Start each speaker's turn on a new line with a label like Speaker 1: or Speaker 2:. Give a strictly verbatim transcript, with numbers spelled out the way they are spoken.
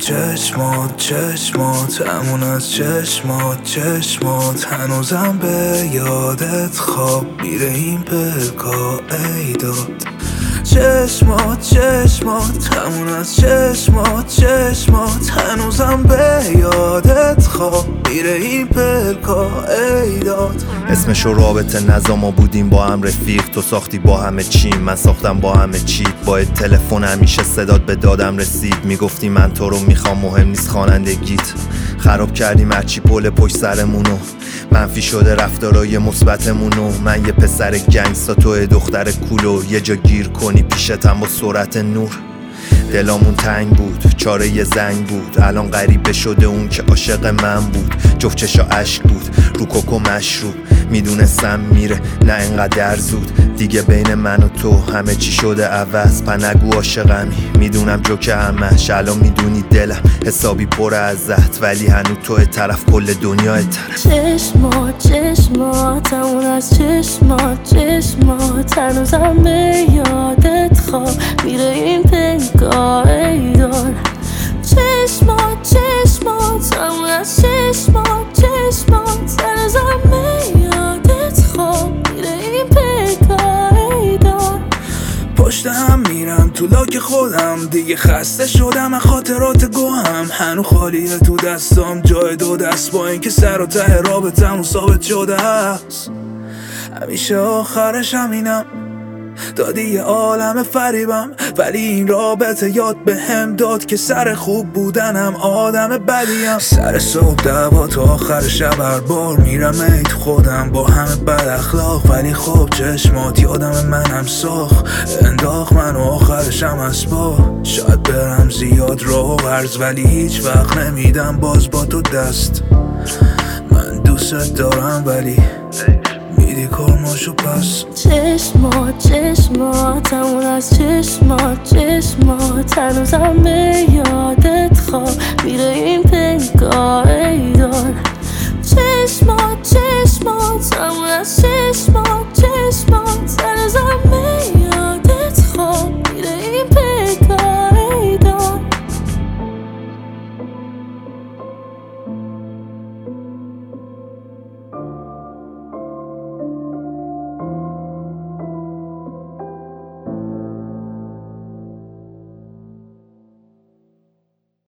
Speaker 1: چشمات چشمات همون از چشمات چشمات هنوزم به یادت خواب میره این پلکا ای داد. چشمات چشمات همون از چشمات چشمات هنوزم به یادت خواب میره این پلکا ای داد.
Speaker 2: اسمشو رابطه نظام ما بودیم با هم رفیق، تو ساختی با همه چیم من ساختم با همه چیت. با تلفن همیشه صدات به دادم رسید، میگفتی من تو رو میخوام مهم نیست خوانندگیت. خراب کردیم هرچی پل پشت سرمونو، منفی شده رفتارای مثبتمونو. من یه پسر گنگستا تو دختر کولو، یه جا گیر کنی پیشتم با سرعت نور. دلامون تنگ بود چاره یه زنگ بود، الان غریبه شده اون که عاشق من بود. جفت چشا عشق بود رو کوکو مشروب، میدونستم میره نه انقدر زود. دیگه بین من و تو همه چی شده عوض، پنگو عاشقمی میدونم جوکه همش. الان میدونی دلم حسابی پر ازت، ولی هنو تو طرف کل دنیا طرف.
Speaker 3: چشمات چشمات همون از چشمات چشمات هنوزم به یادت خواب میره این پنگاه ای دار. چشمات چشمات همون از چشمات چشمات هنوزم به یادت خواب میره این پنگاه ای دار.
Speaker 1: پشت هم میرم تو لاک خودم، دیگه خسته شدم از خاطرات گوهم. هنو خالیه تو دستام جای دو دست، با اینکه سر و ته رابطمون ثابت شده است. همیشه آخرش همینم، دادی یه عالم فریبم، ولی این رابطه یاد به هم داد که سر خوب بودنم آدم بدیم. سر صبح دعوا تا آخر شب هر بار میرم ایت خودم با همه بد اخلاق، ولی خب چشمات یادم منم ساخت انداخت منو آخرشم از با. شاید برم زیاد راه و عرض، ولی هیچ وقت نمیدم باز با تو دست. من دوست دارم ولی میدی کارماشو پس.
Speaker 3: چشمات چشمات همون از چشمات چشمات هنوزم به یادت خواب میره این پنگاه